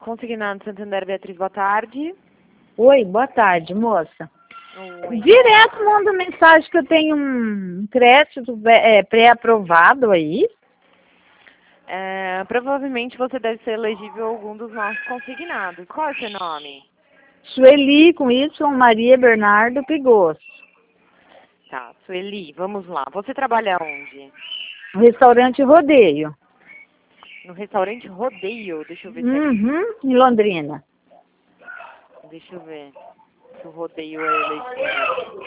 Consignado Santander, Beatriz, boa tarde. Oi, boa tarde, moça. Oi. Direto manda mensagem que eu tenho um crédito pré-aprovado aí. Provavelmente você deve ser elegível a algum dos nossos consignados. Qual é o seu nome? Sueli com Y, Maria Bernardo Pigoso. Tá, Sueli, vamos lá. Você trabalha onde? Restaurante Rodeio. No restaurante Rodeio. Deixa eu ver Em Londrina. Deixa eu ver se o Rodeio é elegível.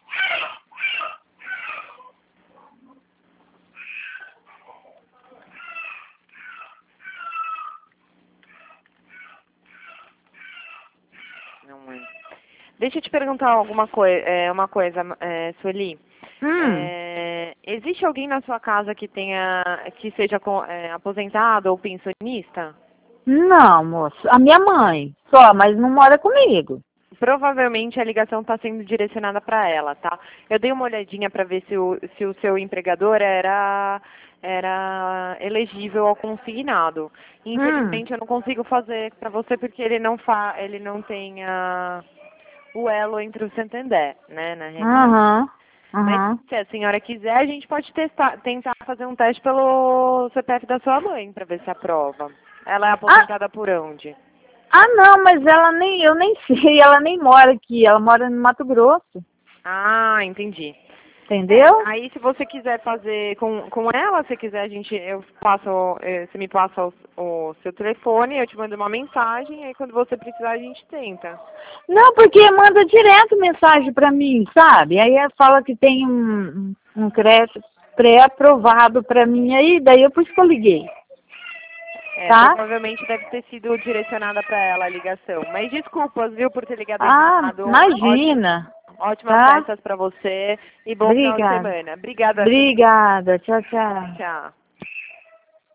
Não é. Deixa eu te perguntar uma coisa, Sueli. Existe alguém na sua casa que seja aposentado ou pensionista? Não, moça. A minha mãe, só, mas não mora comigo. Provavelmente a ligação está sendo direcionada para ela, tá? Eu dei uma olhadinha para ver se o seu empregador era elegível ao consignado. Infelizmente eu não consigo fazer para você porque ele não tem o elo entre o Santander, né, na realidade. Mas se a senhora quiser, a gente pode tentar fazer um teste pelo CPF da sua mãe para ver se aprova. Ela é aposentada por onde? Ah, não, mas eu nem sei, ela nem mora aqui, ela mora no Mato Grosso. Ah, entendi. Entendeu? Aí se você quiser fazer com ela, se quiser, você me passa o seu telefone, eu te mando uma mensagem, aí quando você precisar a gente tenta. Não, porque manda direto mensagem pra mim, sabe? Aí ela fala que tem um crédito pré-aprovado pra mim aí, daí eu por isso que eu liguei. Tá? Provavelmente deve ter sido direcionada para ela a ligação. Mas desculpas, viu, por ter ligado errado. Imagina. Ótimas festas para você e bom final de semana. Obrigada. Obrigada. Tchau, tchau. Tchau.